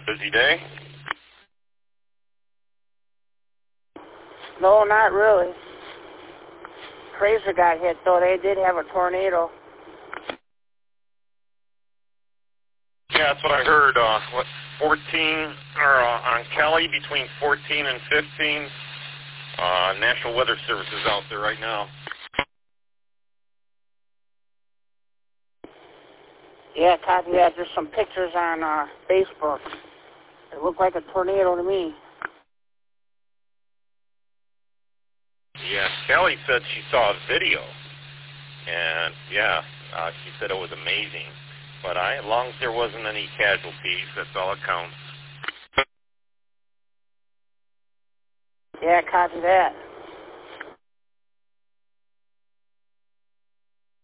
busy day? No, not really. Fraser got hit, though. They did have a tornado. Yeah, that's what I heard. 14, or on Kelly, between 14 and 15. National Weather Service is out there right now. Yeah, copy that. There's some pictures on Facebook. It looked like a tornado to me. Yeah, Kelly said she saw a video, and yeah, she said it was amazing. But as long as there wasn't any casualties, that's all that counts. Yeah, copy that.